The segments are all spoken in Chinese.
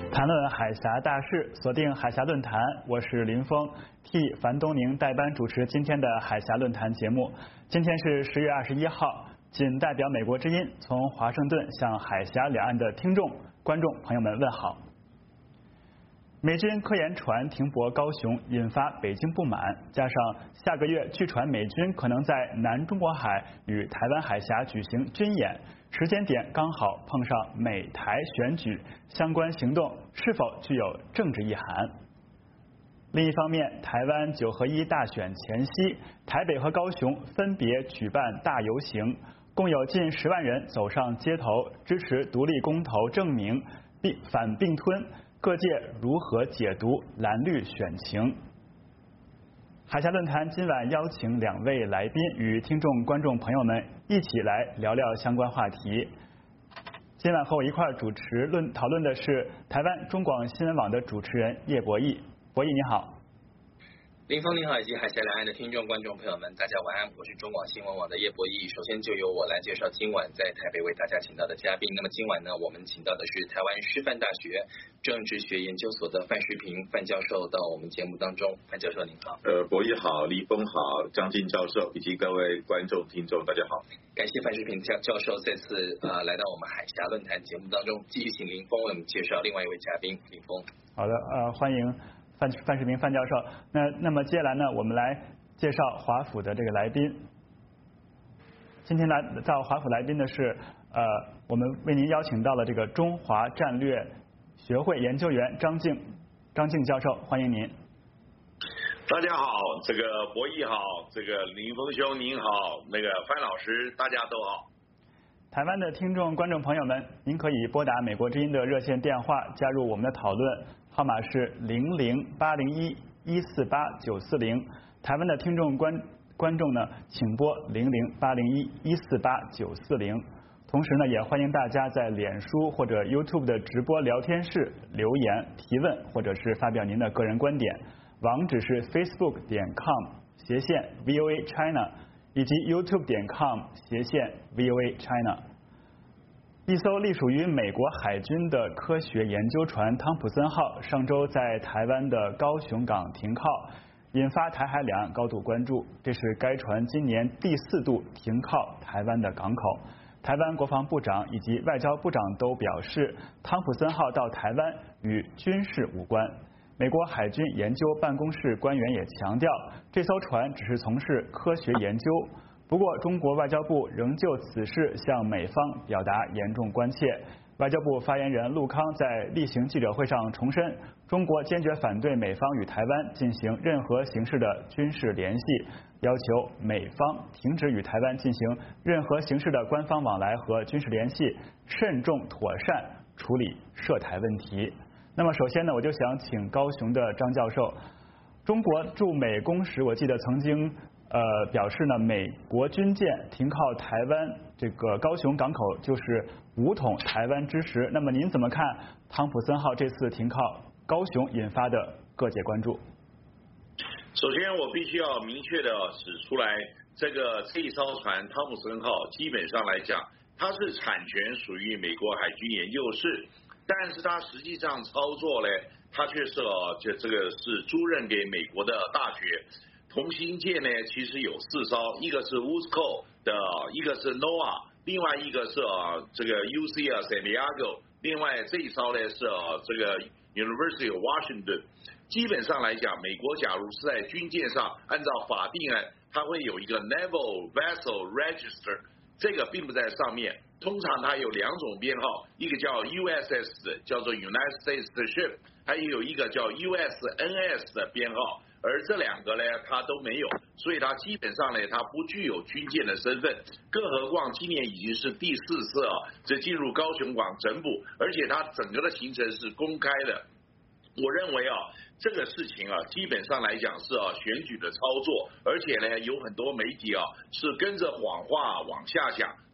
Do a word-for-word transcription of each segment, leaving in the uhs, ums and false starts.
谈论海峡大事，锁定海峡论坛，我是林峰，替樊东宁代班主持今天的海峡论坛节目。今天是十月二十一号，仅代表美国之音从华盛顿向海峡两岸的听众、观众朋友们问好。美军科研船停泊高雄，引发北京不满，加上下个月据传美军可能在南中国海与台湾海峡举行军演，时间点刚好碰上美台选举，相关行动是否具有政治意涵？另一方面，台湾九合一大选前夕，台北和高雄分别举办大游行，共有近十万人走上街头支持独立公投证明并反并吞。各界如何解读蓝绿选情？海峡论坛今晚邀请两位来宾与听众观众朋友们一起来聊聊相关话题。今晚和我一块主持论讨论的是台湾中广新闻网的主持人叶博弈。博弈你好。 林峰你好，以及海峡两岸的听众观众朋友们，大家晚安，我是中广新闻网的叶博弈。首先就由我来介绍今晚在台北为大家请到的嘉宾。那么今晚呢，我们请到的是台湾师范大学政治学研究所的范世平范教授到我们节目当中。范教授您好。 呃，博弈好，立峰好，张晋教授以及各位观众听众大家好。 感谢范世平教教授再次呃来到我们海峡论坛节目当中，继续请林峰为我们介绍另外一位嘉宾林峰。 好的，呃，欢迎。范范世平范教授，那那么接下来呢，我们来介绍华府的这个来宾。今天来到华府来宾的是呃，我们为您邀请到了这个中华战略学会研究员张静张静教授，欢迎您。 大家好，这个博弈好，这个林峰兄您好，那个范老师大家都好。 台湾的听众观众朋友们，您可以拨打美国之音的热线电话加入我们的讨论，号码是零零八零一一四八九四零。台湾的听众观观众呢，请拨零零八零一一四八九四零。同时呢，也欢迎大家在脸书或者 YouTube 的直播聊天室留言提问，或者是发表您的个人观点。网址是 facebook 点 com 斜线 V O A China。以及 YouTube 点 com 斜线 V O A China。一艘隶属于美国海军的科学研究船汤普森号上周在台湾的高雄港停靠，引发台海两岸高度关注。这是该船今年第四度停靠台湾的港口。台湾国防部长以及外交部长都表示，汤普森号到台湾与军事无关。美国海军研究办公室官员也强调，这艘船只是从事科学研究。不过，中国外交部仍就此事向美方表达严重关切。外交部发言人陆康在例行记者会上重申，中国坚决反对美方与台湾进行任何形式的军事联系，要求美方停止与台湾进行任何形式的官方往来和军事联系，慎重妥善处理涉台问题。那么首先呢，我就想请高雄的张教授，中国驻美公使我记得曾经呃表示呢，美国军舰停靠台湾这个高雄港口就是武统台湾之时。那么您怎么看汤普森号这次停靠高雄引发的各界关注？ 首先我必须要明确的指出来，这个这一艘船汤普森号基本上来讲，它是产权属于美国海军研究室。但是它实际上操作呢，它却是哦，这这个是租任给美国的大学。同心舰呢，其实有四艘，一个是 Woodsco 的，一个是 NOAA， 另外一个是啊这个 U C 啊 San Diego， 另外这一艘呢是啊这个 University of Washington。基本上来讲，美国假如是在军舰上，按照法定呢，它会有一个 Naval Vessel Register， 这个并不在上面。通常它有两种编号，一个叫 U S S 叫做 United States Ship， 还有一个叫 U S N S 的编号，而这两个呢它都没有，所以它基本上呢它不具有军舰的身份，更何况今年已经是第四次啊，这进入高雄港整补，而且它整个的行程是公开的。我认为啊，这个事情啊，基本上来讲是啊选举的操作，而且呢有很多媒体啊是跟着谎话往下讲。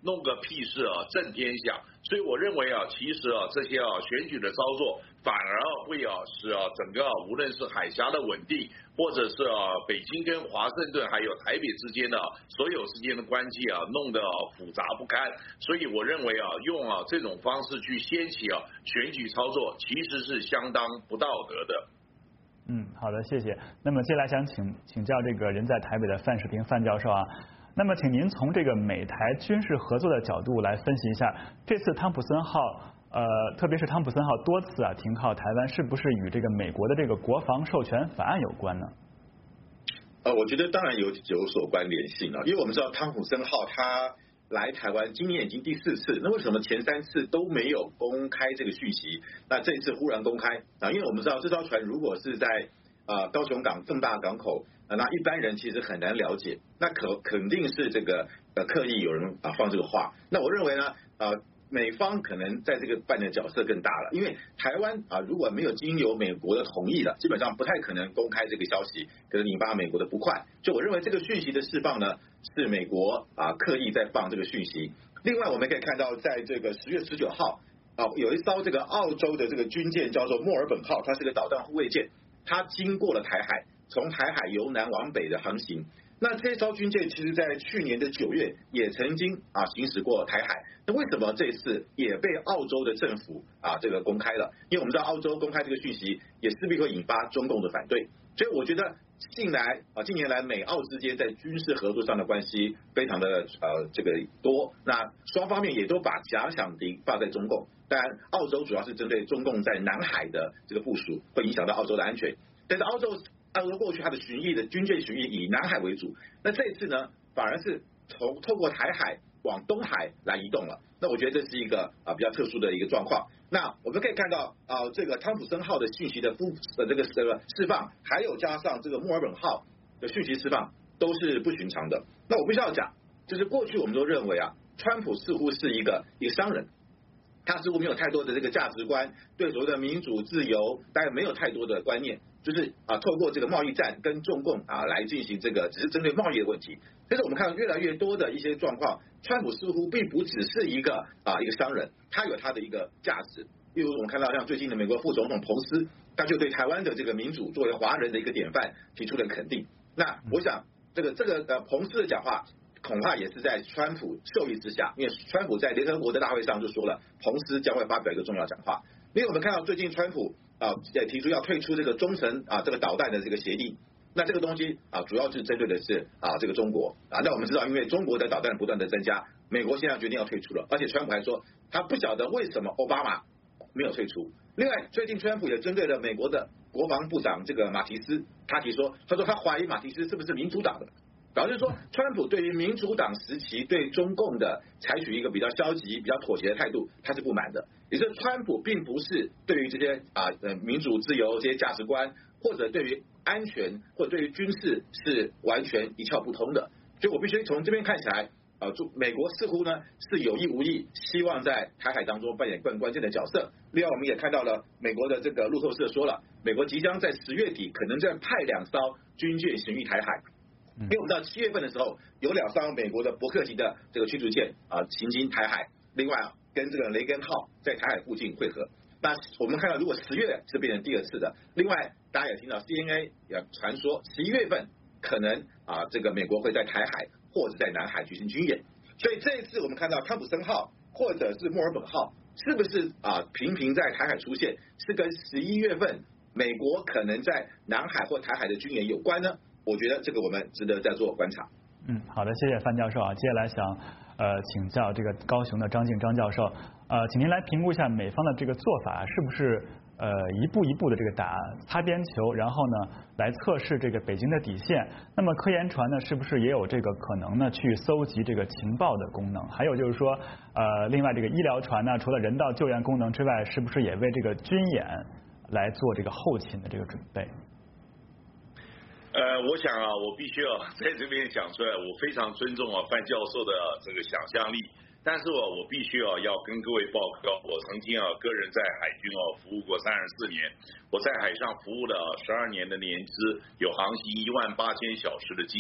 弄个屁事啊，震天响。所以我认为啊，其实啊，这些啊选举的操作反而会啊使啊整个啊无论是海峡的稳定，或者是啊北京跟华盛顿还有台北之间的、啊、所有之间的关系啊弄得、啊、复杂不堪。所以我认为啊，用啊这种方式去掀起啊选举操作，其实是相当不道德的。 嗯，好的，谢谢。那么接下来想请请教这个人在台北的范世平范教授啊。那么，请您从这个美台军事合作的角度来分析一下，这次汤普森号，呃，特别是汤普森号多次啊停靠台湾，是不是与这个美国的这个国防授权法案有关呢？ 呃，我觉得当然有有所关联性啊，因为我们知道汤普森号它来台湾今年已经第四次，那为什么前三次都没有公开这个讯息？那这一次忽然公开啊，因为我们知道这艘船如果是在呃高雄港这么大的港口。那一般人其实很难了解，那可肯定是这个呃刻意有人啊放这个话。那我认为呢，呃美方可能在这个扮演的角色更大了，因为台湾啊如果没有经由美国的同意了，基本上不太可能公开这个消息，可能引发美国的不快。就我认为这个讯息的释放呢，是美国啊刻意在放这个讯息。另外我们可以看到，在这个十月十九号啊，有一艘这个澳洲的这个军舰叫做墨尔本号，它是个导弹护卫舰，它经过了台海。从台海由南往北的航行，那这艘军舰其实在去年的九月也曾经啊行驶过台海，那为什么这次也被澳洲的政府啊这个公开了？因为我们知道澳洲公开这个讯息，也势必会引发中共的反对，所以我觉得近来啊近年来美澳之间在军事合作上的关系非常的呃这个多，那双方面也都把假想敌放在中共，当然澳洲主要是针对中共在南海的这个部署，会影响到澳洲的安全，但是澳洲。澳洲过去它的巡弋的军舰巡弋以南海为主，那这一次呢，反而是从透过台海往东海来移动了。那我觉得这是一个啊比较特殊的一个状况。那我们可以看到啊，这个汤普森号的信息的复的这个这个释放，还有加上这个墨尔本号的讯息释放，都是不寻常的。那我必须要讲，就是过去我们都认为啊，川普似乎是一个一个商人。他似乎没有太多的这个价值观，对所谓的民主自由，大概没有太多的观念，就是啊，透过这个贸易战跟中共啊来进行这个，只是针对贸易的问题。但是我们看到越来越多的一些状况，川普似乎并不只是一个啊一个商人，他有他的一个价值。例如我们看到像最近的美国副总统彭斯，他就对台湾的这个民主作为华人的一个典范提出了肯定。那我想这个这个呃彭斯的讲话。恐怕也是在川普授意之下，因为川普在联合国的大会上就说了，彭斯将会发表一个重要讲话。因为我们看到最近川普啊也提出要退出这个中程啊这个导弹的这个协定，那这个东西啊主要是针对的是啊这个中国啊。那我们知道，因为中国的导弹不断的增加，美国现在决定要退出了，而且川普还说他不晓得为什么奥巴马没有退出。另外，最近川普也针对了美国的国防部长这个马提斯，他提说，他说他怀疑马提斯是不是民主党的。然后就是说，川普对于民主党时期对中共的采取一个比较消极、比较妥协的态度，他是不满的。也就是川普并不是对于这些啊呃民主自由这些价值观，或者对于安全或者对于军事是完全一窍不通的。所以我必须从这边看起来，啊，美国似乎呢是有意无意希望在台海当中扮演更关键的角色。另外，我们也看到了美国的这个路透社说了，美国即将在十月底可能再派两艘军舰巡弋台海。因为我们知道七月份的时候有两艘美国的伯克级的这个驱逐舰啊行经台海，另外啊跟这个雷根号在台海附近汇合。那我们看到，如果十月是变成第二次的，另外大家也听到 C N A 也传说十一月份可能啊这个美国会在台海或者在南海举行军演。所以这一次我们看到汤普森号或者是墨尔本号是不是啊频频在台海出现，是跟十一月份美国可能在南海或台海的军演有关呢？我觉得这个我们值得再做观察。 嗯，好的，谢谢范教授啊。接下来想呃请教这个高雄的张静张教授，呃，请您来评估一下美方的这个做法是不是呃一步一步的这个打擦边球，然后呢来测试这个北京的底线。那么科研船呢是不是也有这个可能呢去搜集这个情报的功能？还有就是说呃另外这个医疗船呢，除了人道救援功能之外，是不是也为这个军演来做这个后勤的这个准备？ 呃，我想啊，我必须要在这边讲出来，我非常尊重啊范教授的这个想象力，但是啊，我必须啊要跟各位报告，我曾经啊个人在海军啊服务过三十四年，我在海上服务了十二年的年资，有航行一万八千小时的经验，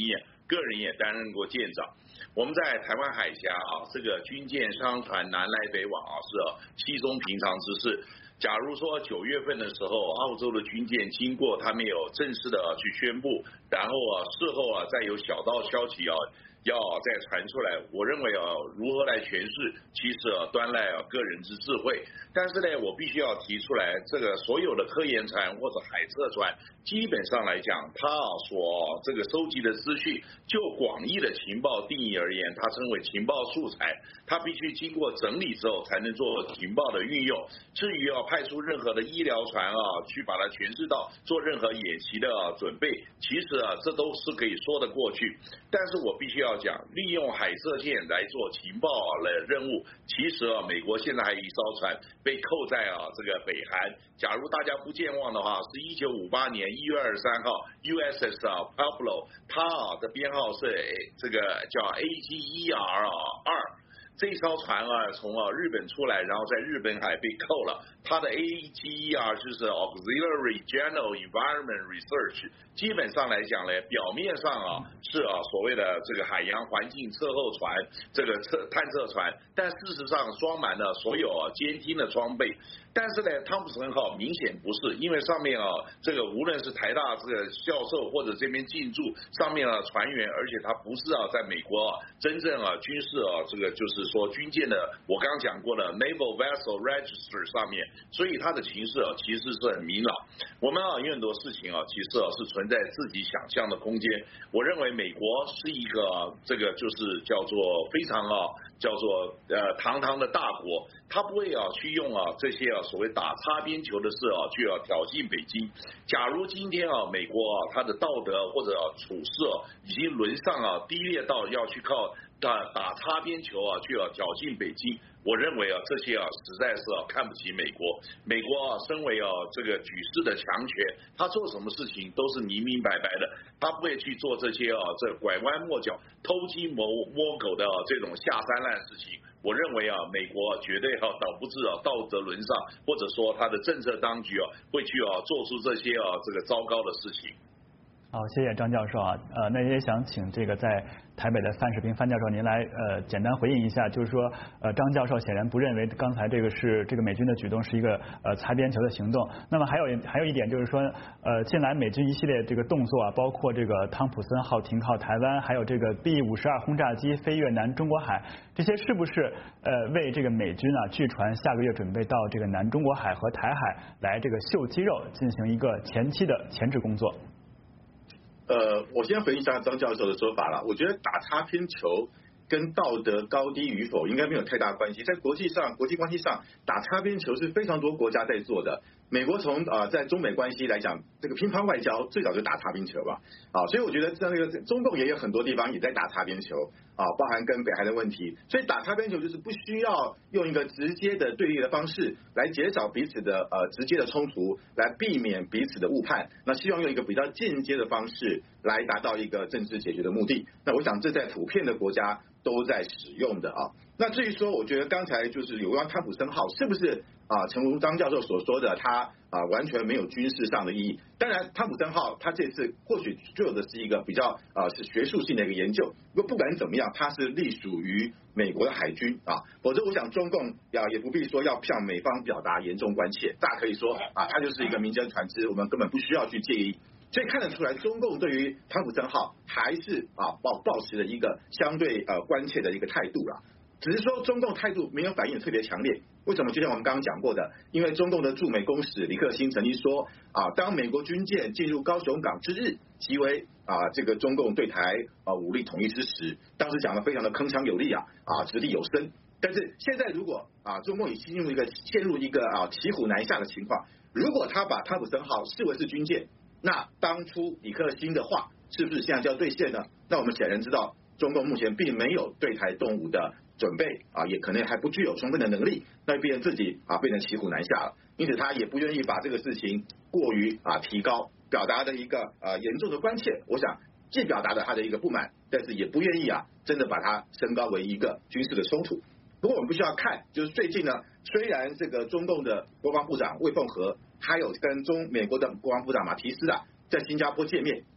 个人也担任过舰长。我们在台湾海峡啊，这个军舰商船南来北往啊，是稀松平常之事。假如说九月份的时候，澳洲的军舰经过，他没有正式的去宣布，然后啊事后啊再有小道消息啊要再传出来，我认为啊如何来诠释，其实啊端赖啊个人之智慧。但是呢，我必须要提出来，这个所有的科研船或者海测船，基本上来讲，它啊所这个收集的资讯，就广义的情报定义而言，它称为情报素材，它必须经过整理之后才能做情报的运用。至于要派出任何的医疗船啊，去把它诠释到做任何演习的、啊、准备，其实啊这都是可以说得过去。但是我必须要讲，利用海测舰来做情报的任务，其实啊美国现在还有一艘船被扣在啊这个北韩。假如大家不健忘的话，是一九五八年一月二十三号 U S S 啊 Pablo， 它啊的编号是这个叫 A G E R 二。这艘船啊，从啊日本出来，然后在日本海被扣了。它的 A G E R 就是 Auxiliary General Environment Research， 基本上来讲呢，表面上啊是啊所谓的这个海洋环境测候船，这个测探测船，但事实上装满了所有啊监听的装备。但是呢，汤普森号明显不是，因为上面啊这个无论是台大这个教授或者这边进驻上面啊船员，而且他不是啊在美国啊真正啊军事啊这个就是说军舰的，我刚刚讲过的 Naval Vessel Register 上面，所以它的情势啊其实是很明朗。我们啊有很多事情啊其实啊是存在自己想象的空间。我认为美国是一个、啊、这个就是叫做非常啊叫做呃堂堂的大国，他不会啊去用啊这些啊所谓打擦边球的事啊去啊挑衅北京。假如今天啊美国啊他的道德或者、啊、处事啊已经沦丧啊低劣到要去靠打打擦边球啊去啊挑衅北京，我认为啊这些啊实在是啊看不起美国。美国啊身为啊这个举世的强权，他做什么事情都是明明白白的，他不会去做这些啊这拐弯抹角、偷鸡摸摸狗的、啊、这种下三滥事情。我认为啊，美国绝对啊导不致啊道德沦丧，或者说他的政策当局啊会去啊做出这些啊这个糟糕的事情。 好，谢谢张教授啊。呃，那也想请这个在台北的范世平范教授您来呃简单回应一下，就是说呃张教授显然不认为刚才这个是这个美军的举动是一个呃擦边球的行动。那么还有还有一点就是说呃近来美军一系列这个动作啊，包括这个汤普森号停靠台湾，还有这个 B 五十二轰炸机飞越南中国海，这些是不是呃为这个美军啊据传下个月准备到这个南中国海和台海来这个秀肌肉，进行一个前期的前置工作？ 呃，我先回应一下张教授的说法了。我觉得打擦边球跟道德高低与否应该没有太大关系。在国际上、国际关系上，打擦边球是非常多国家在做的。美国从啊、呃、在中美关系来讲，这个乒乓外交最早就打擦边球吧，啊，所以我觉得在那个中共也有很多地方也在打擦边球啊，包含跟北韩的问题。所以打擦边球就是不需要用一个直接的对立的方式来减少彼此的呃直接的冲突，来避免彼此的误判。那希望用一个比较间接的方式来达到一个政治解决的目的。那我想这在普遍的国家都在使用的啊。那至于说，我觉得刚才就是有关汤普森号是不是啊，诚如张教授所说的，它啊完全没有军事上的意义。当然，汤普森号它这次或许做的是一个比较啊是学术性的一个研究。不过不管怎么样，它是隶属于美国的海军啊，否则我想中共呀也不必说要向美方表达严重关切，大家可以说啊，它就是一个民间船只，我们根本不需要去介意。所以看得出来，中共对于汤普森号还是啊抱抱持了一个相对呃关切的一个态度啦。只是说中共态度没有反应特别强烈，为什么？就像我们刚刚讲过的，因为中共的驻美公使李克欣曾经说啊，当美国军舰进入高雄港之日，即为啊这个中共对台啊武力统一之时，当时讲的非常的铿锵有力啊啊掷地有声。但是现在如果啊中共已经进入一个陷入一个啊骑虎难下的情况，如果他把汤普森号视为是军舰，那当初李克欣的话是不是现在就要兑现呢？那我们显然知道，中共目前并没有对台动武的准备啊，也可能还不具有充分的能力，那变成自己啊变成骑虎难下了，因此他也不愿意把这个事情过于啊提高，表达的一个呃严重的关切。我想既表达了他的一个不满，但是也不愿意啊真的把它升高为一个军事的冲突。不过我们必须要看，就是最近呢，虽然这个中共的国防部长魏凤和，还有跟中美国的国防部长马提斯啊在新加坡见面，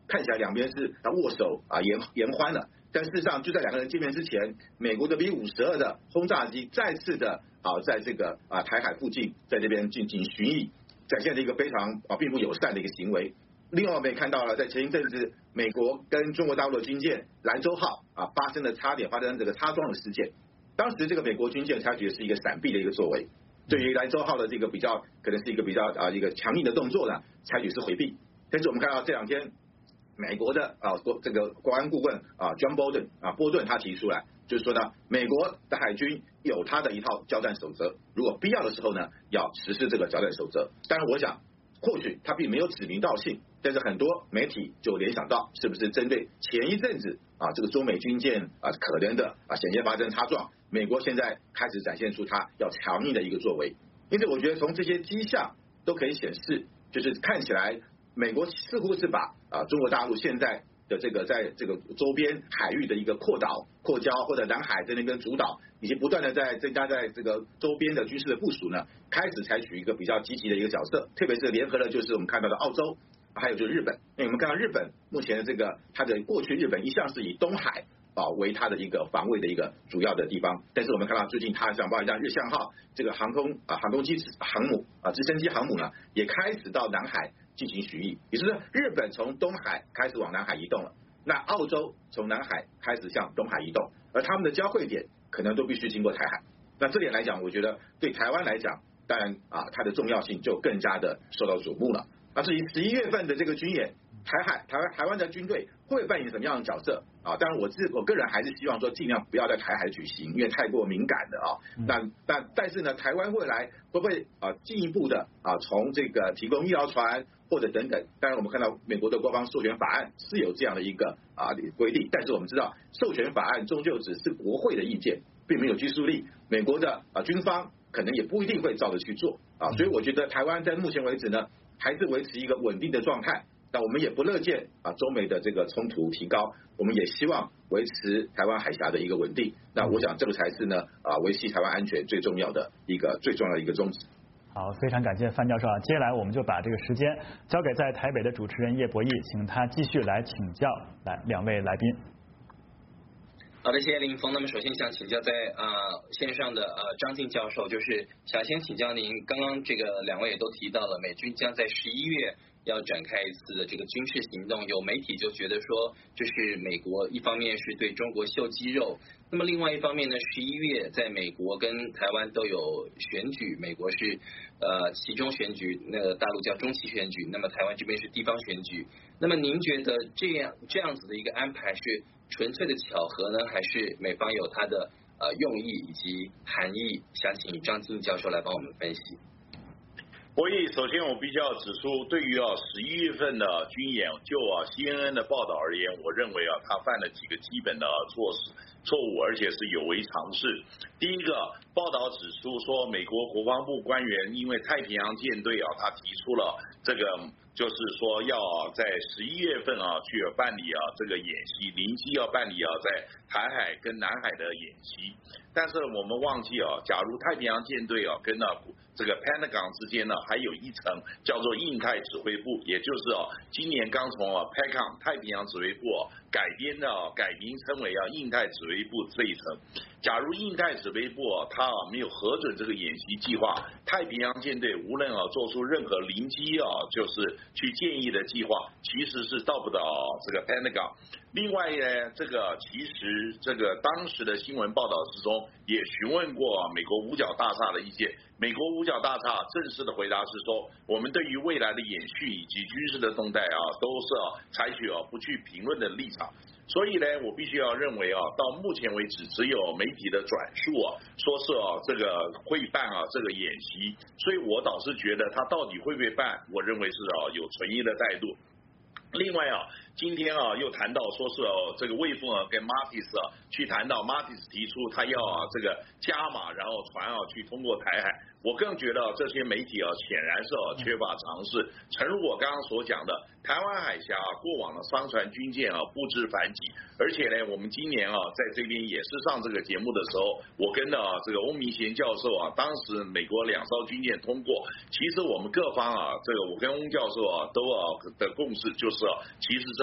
看起来两边是握手啊言言欢了。但事实上，就在两个人见面之前，美国的 B 五十二的轰炸机再次的啊，在这个啊台海附近，在这边进行巡弋，展现了一个非常啊并不友善的一个行为。另外，我们也看到了，在前一阵子，美国跟中国大陆的军舰兰州号啊发生了差点发生这个擦撞的事件。当时这个美国军舰采取的是一个闪避的一个作为，对于兰州号的这个比较可能是一个比较啊一个强硬的动作呢，采取是回避。但是我们看到这两天，美国的啊国这个国安顾问啊 John Bolton 啊波顿他提出来，就是说呢，美国的海军有他的一套交战守则，如果必要的时候呢，要实施这个交战守则。当然，我想或许他并没有指名道姓，但是很多媒体就联想到是不是针对前一阵子啊这个中美军舰啊可能的啊险些发生擦撞，美国现在开始展现出它要强硬的一个作为。因此，我觉得从这些迹象都可以显示，就是看起来美国似乎是把啊中国大陆现在的这个在这个周边海域的一个扩岛、扩礁，或者南海在那边主导，以及不断的在增加在这个周边的军事的部署呢，开始采取一个比较积极的一个角色，特别是联合了就是我们看到的澳洲，还有就是日本。因为我们看到日本目前的这个它的过去，日本一向是以东海啊为它的一个防卫的一个主要的地方，但是我们看到最近它像包括像日向号这个航空啊航空机航母啊直升机航母呢，也开始到南海进行巡弋，也就是日本从东海开始往南海移动了，那澳洲从南海开始向东海移动，而他们的交汇点可能都必须经过台海。那这点来讲，我觉得对台湾来讲，当然啊它的重要性就更加的受到瞩目了。那至于十一月份的这个军演，台海台湾台湾的军队会扮演什么样的角色啊？当然我自我个人还是希望说尽量不要在台海举行，因为太过敏感的啊。那但但是呢，台湾未来会不会啊进一步的啊从这个提供医疗船或者等等？当然我们看到美国的国防授权法案是有这样的一个啊规定，但是我们知道授权法案终究只是国会的意见，并没有拘束力，美国的啊军方可能也不一定会照着去做啊。所以我觉得台湾在目前为止呢，还是维持一个稳定的状态。那我们也不乐见啊中美的这个冲突提高，我们也希望维持台湾海峡的一个稳定。那我想这个才是呢啊维系台湾安全最重要的一个最重要的一个宗旨。 好，非常感谢范教授啊。接下来我们就把这个时间交给在台北的主持人叶博弈，请他继续来请教来两位来宾。 好的，谢谢林峰。那么首先想请教在呃线上的呃张晋教授，就是想先请教您，刚刚这个两位也都提到了，美军将在十一月要展开一次的这个军事行动，有媒体就觉得说这是美国一方面是对中国秀肌肉，那么另外一方面呢，十一月在美国跟台湾都有选举，美国是呃期中选举，那个大陆叫中期选举，那么台湾这边是地方选举，那么您觉得这样这样子的一个安排是纯粹的巧合呢，还是美方有它的呃用意以及含义？想请张晋教授来帮我们分析。 博弈，首先我必须要指出，对于啊十一月份的军演，就啊 C N N 的报道而言，我认为啊他犯了几个基本的错事错误，而且是有违常识。第一个，报道指出说，美国国防部官员因为太平洋舰队啊，他提出了这个，就是说要在十一月份啊去办理啊这个演习，临机要办理啊在台海跟南海的演习。但是我们忘记啊，假如太平洋舰队啊跟啊这个 Pentagon 之间呢，还有一层叫做印太指挥部，也就是啊，今年刚从啊 P A C O M 太平洋指挥部啊改编的啊改名称为啊印太指挥部这一层。假如印太指挥部啊它啊没有核准这个演习计划，太平洋舰队无论啊做出任何临机啊就是去建议的计划，其实是到不到这个 Pentagon。另外呢，这个其实这个当时的新闻报道之中也询问过美国五角大厦的意见。美国五角大厦正式的回答是说，我们对于未来的演训以及军事的动态啊，都是啊采取啊不去评论的立场。所以呢，我必须要认为啊，到目前为止，只有媒体的转述啊，说是啊这个会办啊这个演习，所以我倒是觉得他到底会不会办，我认为是啊有存疑的态度。另外啊，今天啊又谈到说是哦、啊、这个魏凤啊跟 Mattis 啊去谈到 Mattis 提出他要啊这个加码，然后船啊去通过台海。我更觉得这些媒体啊显然是啊缺乏常识。诚如我刚刚所讲的，台湾海峡、啊、过往的商船军舰啊不知反击，而且呢，我们今年啊在这边也是上这个节目的时候，我跟啊这个翁明贤教授啊，当时美国两艘军舰通过，其实我们各方啊，这个我跟翁教授啊都啊的共识就是啊，其实这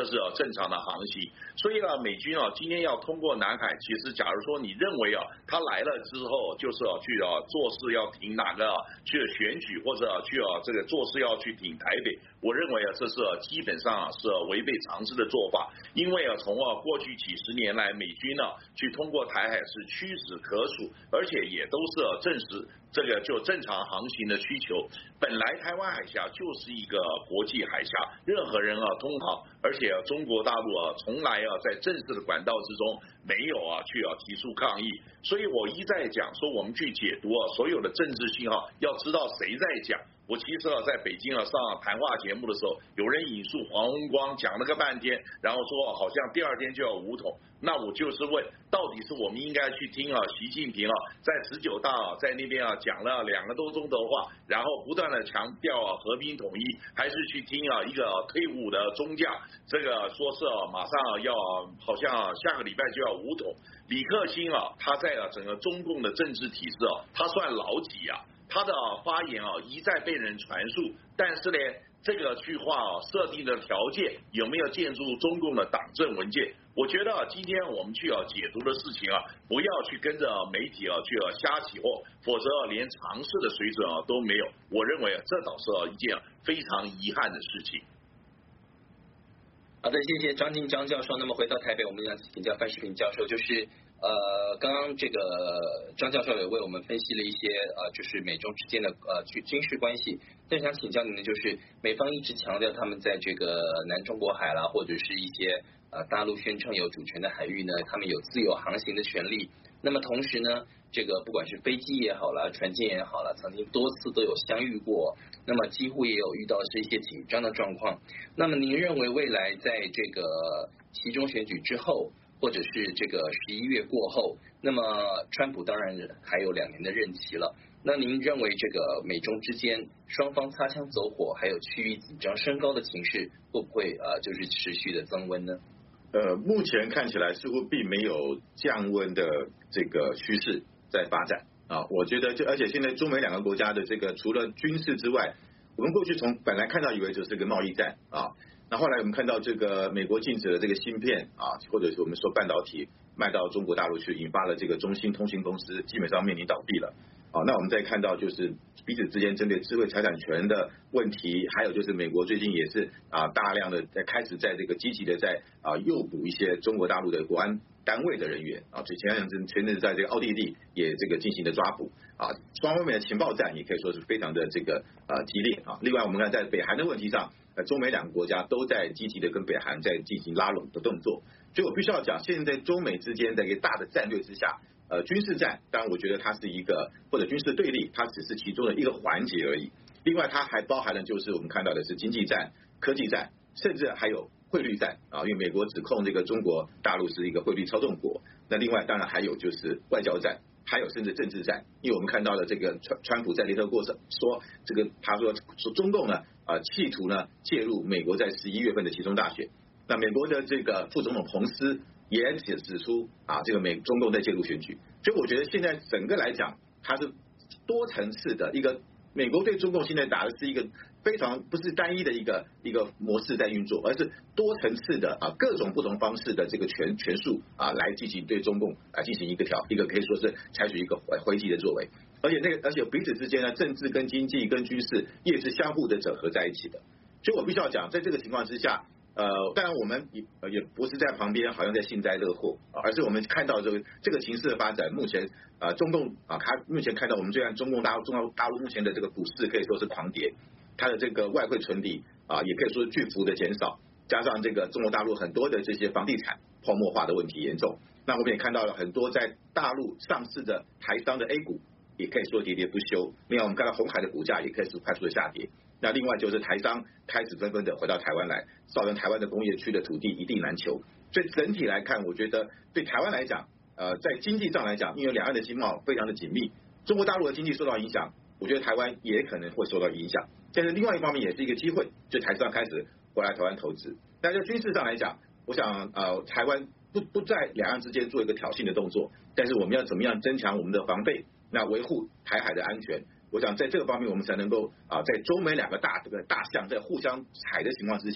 是啊正常的航行。所以啊，美军啊今天要通过南海，其实假如说你认为啊他来了之后就是要去啊做事要挺哪个啊去选举，或者啊去啊这个做事要去挺台北，我认为啊这是啊基本上啊是啊违背常识的做法。因为啊从啊过去几十年来，美军呢、啊、去通过台海是屈指可数，而且也都是啊证实这个就正常航行的需求。本来台湾海峡就是一个国际海峡，任何人啊通航，而且、啊、中国大陆啊从来啊在正式的管道之中没有啊去啊提出抗议。所以我一再讲说，我们去解读啊所有的政治信号，要知道谁在讲。我其实啊，在北京啊上谈话节目的时候，有人引述黄宏光讲了个半天，然后说好像第二天就要武统。那我就是问，到底是我们应该去听啊习近平啊在十九大啊在那边啊讲了两个多钟头话，然后不断的强调啊和平统一，还是去听啊一个退伍的中将这个说是啊马上要好像啊下个礼拜就要武统。李克兴啊他在啊整个中共的政治体制啊他算老几啊？他的发言啊一再被人传述，但是呢，这个句话啊设定的条件有没有建筑中共的党政文件？我觉得啊，今天我们去啊解读的事情啊，不要去跟着媒体啊去啊瞎起哄，否则啊连常识的水准啊都没有。我认为啊，这倒是啊一件非常遗憾的事情。 好的，谢谢张晋张教授。那么回到台北，我们想请教范世平教授，就是呃，刚刚这个张教授也为我们分析了一些呃，就是美中之间的呃军军事关系。但是想请教您的就是，美方一直强调他们在这个南中国海啦，或者是一些呃大陆宣称有主权的海域呢，他们有自由航行的权利。那么同时呢，这个不管是飞机也好啦，船舰也好啦，曾经多次都有相遇过，那么几乎也有遇到是一些紧张的状况。那么您认为未来在这个期中选举之后，或者是这个十一月过后，那么川普当然还有两年的任期了，那您认为这个美中之间双方擦枪走火，还有区域紧张升高的情势，会不会呃就是持续的增温呢？ 呃，目前看起来似乎并没有降温的这个趋势在发展啊。我觉得就而且现在中美两个国家的这个除了军事之外，我们过去从本来看到以为就是个贸易战啊，那后来我们看到这个美国禁止了这个芯片啊，或者是我们说半导体卖到中国大陆去，引发了这个中兴通讯公司基本上面临倒闭了。好，那我们再看到就是彼此之间针对智慧财产权的问题，还有就是美国最近也是啊大量的在开始在这个积极的在啊诱捕一些中国大陆的国安单位的人员啊，就前两阵前阵在这个奥地利也这个进行的抓捕啊，双方面的情报战也可以说是非常的这个呃激烈啊。另外我们看在北韩的问题上，呃中美两个国家都在积极的跟北韩在进行拉拢的动作，所以我必须要讲，现在中美之间的一个大的战略之下。呃，军事战，当然我觉得它是一个或者军事对立，它只是其中的一个环节而已。另外，它还包含了就是我们看到的是经济战、科技战，甚至还有汇率战啊。因为美国指控这个中国大陆是一个汇率操纵国。那另外，当然还有就是外交战，还有甚至政治战。因为我们看到了这个川川普在联合国上说，这个他说说中共呢啊企图呢介入美国在十一月份的期中大选。那美国的这个副总统彭斯。也指指出啊，这个美中共在介入选举，所以我觉得现在整个来讲，它是多层次的一个美国对中共现在打的是一个非常不是单一的一个一个模式在运作，而是多层次的啊各种不同方式的这个权权术啊来进行对中共来进行一个挑一个可以说是采取一个回击的作为，而且那个而且彼此之间呢，政治跟经济跟军事也是相互的整合在一起的，所以我必须要讲，在这个情况之下。呃，当然我们也也不是在旁边好像在幸灾乐祸，而是我们看到这个这个形势的发展，目前呃中共啊，它目前看到我们虽然中共大陆中国大陆目前的这个股市可以说是狂跌，它的这个外汇存底啊也可以说是巨幅的减少，加上这个中国大陆很多的这些房地产泡沫化的问题严重，那我们也看到了很多在大陆上市的台商的 A 股也可以说喋喋不休，另外我们看到红海的股价也可以是快速的下跌。那另外就是台商开始纷纷的回到台湾来，造成台湾的工业区的土地一地难求。所以整体来看，我觉得对台湾来讲，呃，在经济上来讲，因为两岸的经贸非常的紧密，中国大陆的经济受到影响，我觉得台湾也可能会受到影响。但是另外一方面也是一个机会，就台商开始回来台湾投资。但在军事上来讲，我想呃，台湾不不在两岸之间做一个挑衅的动作，但是我们要怎么样增强我们的防备，那维护台海的安全。我想在这个方面，我们才能够啊，在中美两个大这个大象在互相踩的情况之下，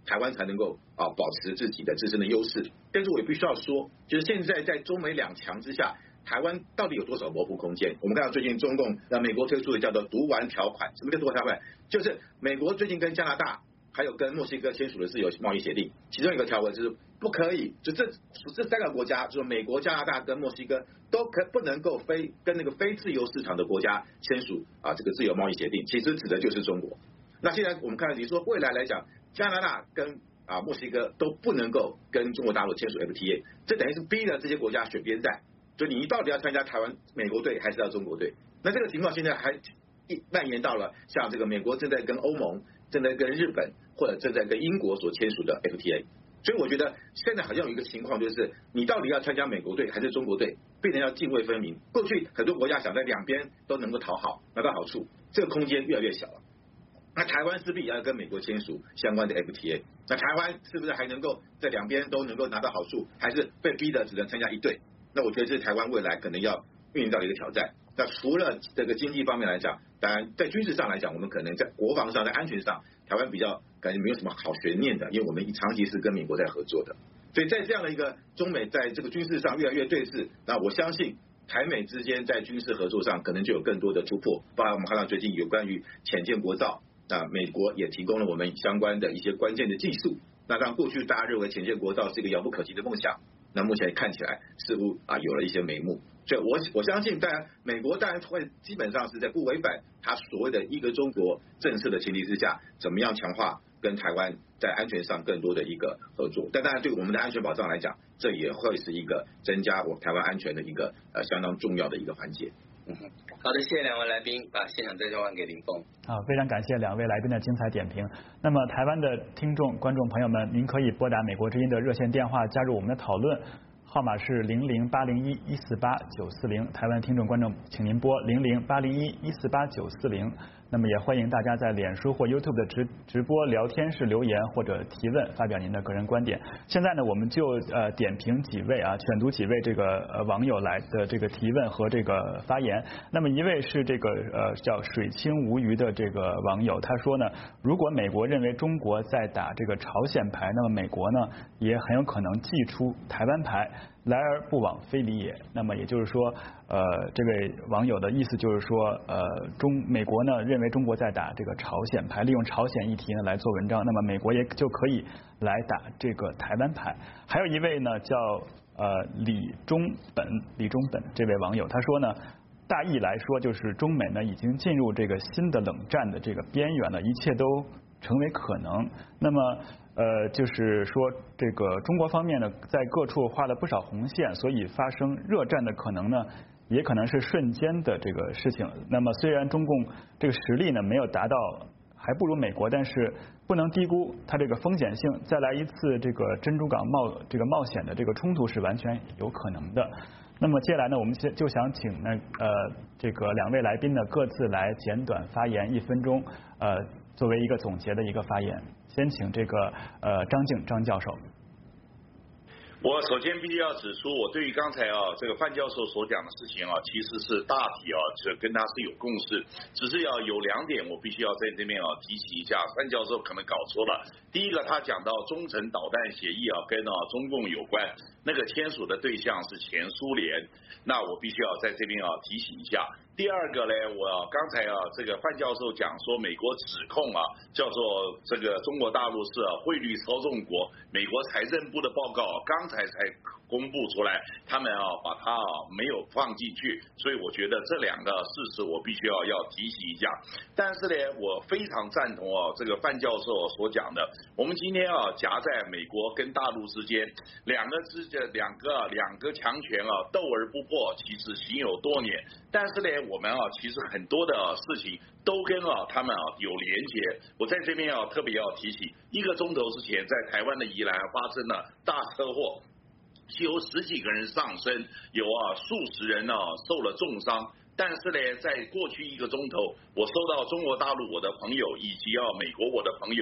台湾才能够啊保持自己的自身的优势。但是我也必须要说，就是现在在中美两强之下，台湾到底有多少模糊空间？我们看到最近中共呃美国推出的叫做毒丸条款，什么叫毒丸条款？就是美国最近跟加拿大还有跟墨西哥签署的自由贸易协定，其中一个条文就是不可以，就这这三个国家，就是美国、加拿大跟墨西哥都可不能够非跟那个非自由市场的国家签署啊这个自由贸易协定，其实指的就是中国。那现在我们看到你说未来来讲，加拿大跟啊墨西哥都不能够跟中国大陆签署 F T A， 这等于是逼了这些国家选边站，就你到底要参加台湾美国队还是要中国队？那这个情况现在还蔓延到了像这个美国正在跟欧盟、正在跟日本或者正在跟英国所签署的 F T A。所以我觉得现在好像有一个情况，就是你到底要参加美国队还是中国队，变成要泾渭分明。过去很多国家想在两边都能够讨好，拿到好处，这个空间越来越小了。那台湾势必也要跟美国签署相关的 F T A， 那台湾是不是还能够在两边都能够拿到好处，还是被逼的只能参加一队？那我觉得这是台湾未来可能要面临到的一个挑战。那除了这个经济方面来讲，当然在军事上来讲，我们可能在国防上、在安全上，台湾比较感觉没有什么好悬念的，因为我们长期是跟美国在合作的。所以在这样的一个中美在这个军事上越来越对峙，那我相信台美之间在军事合作上可能就有更多的突破。包含我们看到最近有关于潜舰国造，那美国也提供了我们相关的一些关键的技术。那让过去大家认为潜舰国造是一个遥不可及的梦想，那目前看起来似乎啊有了一些眉目。所以我我相信，当然美国当然会基本上是在不违反他所谓的一个中国政策的前提之下，怎么样强化跟台湾在安全上更多的一个合作。但当然对我们的安全保障来讲，这也会是一个增加我台湾安全的一个呃相当重要的一个环节。 嗯哼，好的，谢谢两位来宾，把现场再交还给林峰。 好，非常感谢两位来宾的精彩点评。那么台湾的听众、观众朋友们，您可以拨打美国之音的热线电话加入我们的讨论。号码是零零八零一一四八九四零，台湾听众观众，请您拨零零八零一一四八九四零。那么也欢迎大家在脸书或 YouTube 的直直播聊天室留言或者提问，发表您的个人观点。现在呢，我们就呃点评几位啊，选读几位这个呃网友来的这个提问和这个发言。那么一位是这个呃叫水清无鱼的这个网友，他说呢，如果美国认为中国在打这个朝鲜牌，那么美国呢也很有可能祭出台湾牌。来而不往非礼也。那么也就是说，呃，这位网友的意思就是说，呃，中美国呢认为中国在打这个朝鲜牌，利用朝鲜议题呢来做文章，那么美国也就可以来打这个台湾牌。还有一位呢叫呃李中本，李中本这位网友他说呢，大意来说就是中美呢已经进入这个新的冷战的这个边缘了，一切都成为可能。那么呃，就是说这个中国方面呢，在各处画了不少红线，所以发生热战的可能呢，也可能是瞬间的这个事情。那么虽然中共这个实力呢没有达到，还不如美国，但是不能低估它这个风险性。再来一次这个珍珠港冒这个冒险的这个冲突是完全有可能的。那么接下来呢，我们就想请呢呃这个两位来宾呢各自来简短发言一分钟，呃作为一个总结的一个发言。先请这个呃张静张教授。 我首先必须要指出，我对于刚才啊这个范教授所讲的事情啊，其实是大体啊是跟他是有共识，只是要有两点我必须要在这边啊提起一下，范教授可能搞错了。第一个，他讲到中程导弹协议啊跟啊中共有关，那个签署的对象是前苏联，那我必须要在这边啊提醒一下。第二个呢，我刚才啊这个范教授讲说美国指控啊叫做这个中国大陆是啊汇率操纵国，美国财政部的报告刚才才公布出来，他们啊把它啊没有放进去，所以我觉得这两个事实我必须要要提醒一下。但是呢，我非常赞同啊这个范教授所讲的，我们今天啊夹在美国跟大陆之间，两个之间两个两个强权啊斗而不破，其实行有多年。但是呢，我们啊其实很多的事情都跟啊他们啊有连结。我在这边啊特别要提醒，一个钟头之前在台湾的宜兰发生了大车祸，有十几个人丧生，有啊数十人呢、啊、受了重伤。但是呢，在过去一个钟头，我收到中国大陆我的朋友以及啊美国我的朋友啊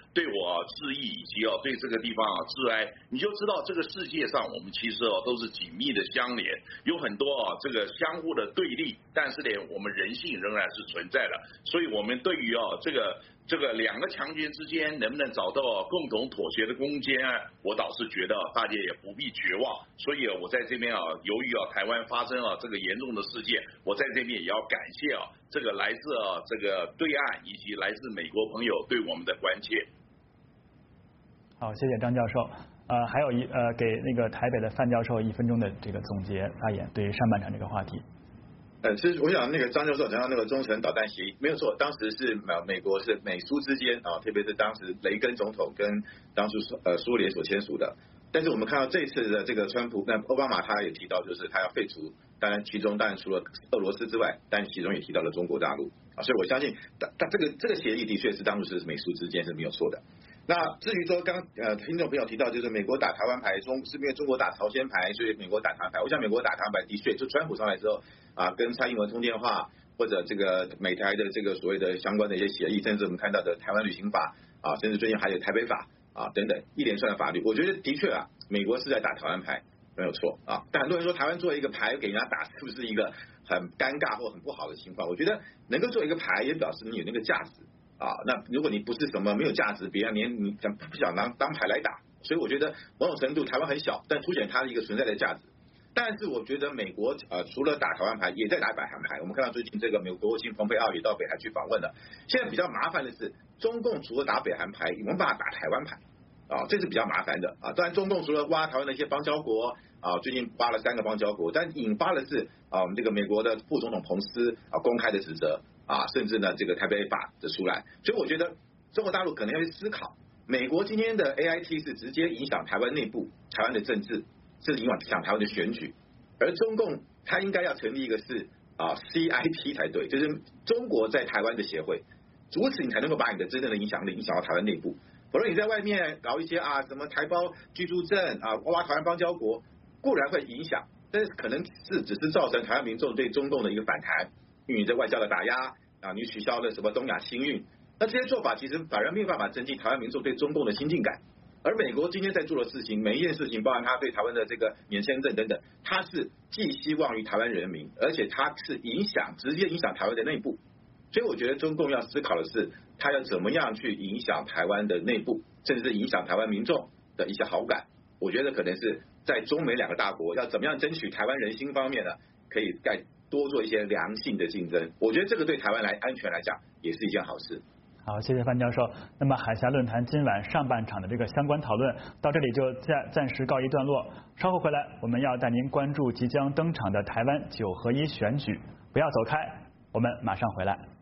对我致意，以及哦对这个地方啊致哀，你就知道这个世界上我们其实哦都是紧密的相连，有很多啊这个相互的对立，但是呢我们人性仍然是存在的，所以我们对于哦这个这个两个强权之间能不能找到共同妥协的空间啊，我倒是觉得大家也不必绝望。所以我在这边啊，由于啊台湾发生了这个严重的事件，我在这边也要感谢啊这个来自啊这个对岸以及来自美国朋友对我们的关切。 好，谢谢张教授。呃，还有一呃，给那个台北的范教授一分钟的这个总结发言，对于上半场这个话题。 呃，其实我想那个张教授讲到那个中程导弹协议没有错，当时是美美国是美苏之间啊，特别是当时雷根总统跟当初呃苏联所签署的。但是我们看到这次的这个川普，那奥巴马他也提到，就是他要废除，当然其中当然除了俄罗斯之外，但其中也提到了中国大陆啊，所以我相信，但但这个这个协议的确是当初是美苏之间是没有错的。那至于说刚呃听众朋友提到，就是美国打台湾牌，中是因为中国打朝鲜牌，所以美国打台湾牌。我想美国打台湾牌的确，就川普上来之后啊，跟蔡英文通电话，或者这个美台的这个所谓的相关的一些协议，甚至我们看到的台湾旅行法啊，甚至最近还有台北法啊等等一连串的法律，我觉得的确啊，美国是在打台湾牌，没有错啊。但很多人说台湾做一个牌给人家打，是不是一个很尴尬或很不好的情况？我觉得能够做一个牌，也表示你有那个价值。啊，那如果你不是什么没有价值，别人连你想不想当当牌来打，所以我觉得某种程度台湾很小，但凸显它的一个存在的价值。但是我觉得美国呃除了打台湾牌，也在打北韩牌。我们看到最近这个美国国务卿蓬佩奥也到北韩去访问了。现在比较麻烦的是，中共除了打北韩牌，有没有办法打台湾牌？啊，这是比较麻烦的啊。当然，中共除了挖台湾的一些邦交国啊，最近挖了三个邦交国，但引发的是啊，我们这个美国的副总统彭斯啊公开的指责。啊，甚至呢，这个台北法的出来，所以我觉得中国大陆可能要去思考，美国今天的 A I T 是直接影响台湾内部、台湾的政治，甚至影响台湾的选举，而中共它应该要成立一个是啊 C I P 才对，就是中国在台湾的协会，如此你才能够把你的真正的影响力影响到台湾内部，否则你在外面搞一些啊什么台胞居住证啊，挖台湾邦交国，固然会影响，但是可能是只是造成台湾民众对中共的一个反弹。因为你在外交的打压啊，你取消了什么东亚新运，那这些做法其实反而没有办法增进台湾民众对中共的亲近感。而美国今天在做的事情，每一件事情，包含他对台湾的这个免签证等等，他是寄希望于台湾人民，而且他是影响直接影响台湾的内部。所以我觉得中共要思考的是，他要怎么样去影响台湾的内部，甚至是影响台湾民众的一些好感。我觉得可能是在中美两个大国要怎么样争取台湾人心方面呢，可以盖。多做一些良性的竞争，我觉得这个对台湾来安全来讲也是一件好事。 好，谢谢范教授。那么海峡论坛今晚上半场的这个相关讨论到这里就暂暂时告一段落。稍后回来，我们要带您关注即将登场的台湾九合一选举，不要走开，我们马上回来。